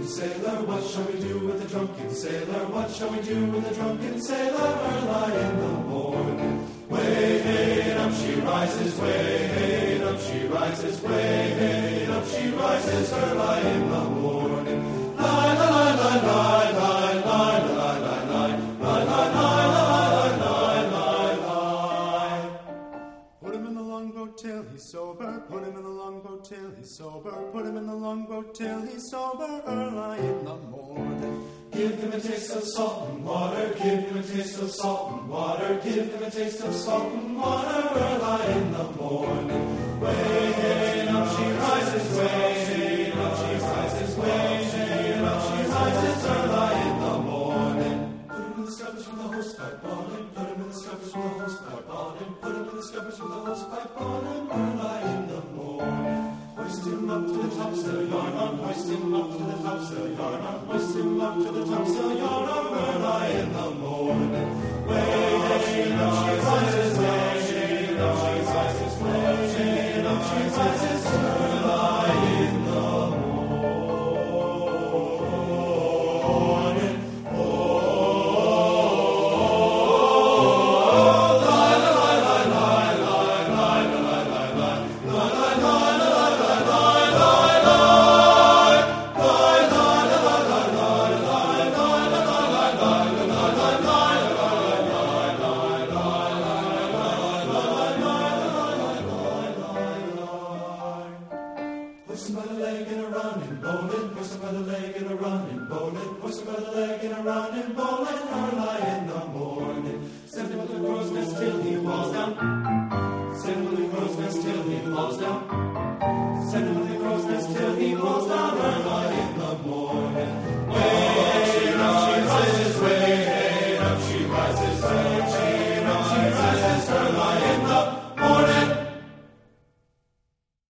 sailor? What shall we do with the drunken sailor? What shall we do with the drunken sailor early in the morning? Way hey, up she rises, way hey, up she rises, way hey, up she rises early in the morning. Lie, lie, lie, lie, lie, lie, lie, lie, lie, lie, lie, lie, lie, lie, lie. Put him in the longboat till he's sober. Put him in the longboat till he's sober. Put him in the longboat till he's sober early in the morning. Give him a taste of salt and water. Give him a taste of salt and water. Give him a taste of salt and water early in the morning. Way hey, up she rises. Way hey, up she rises. Way hey, up she rises early in the morning. Put him in the scuppers from the hosepipe on him. Put him in the scuppers from the hosepipe on him. Put him in the scuppers from the hosepipe on him early in the morning. Hoist him up to the topsail yarn arm. Hoist him up to the topsail yarn arm. Hoist him up to the topsail yarn arm early in the morning. Way hey, up she rises. Way hey, up she rises. Way hey, up she rises early in the morning. Hoist him by the leg in a running bowling. Hoist him by the leg in a running bowling. Hoist him by the leg in a running bowling early in the morning. Send him to the crow's nest till he falls down. Send him to the crow's nest till he falls down. Send him to the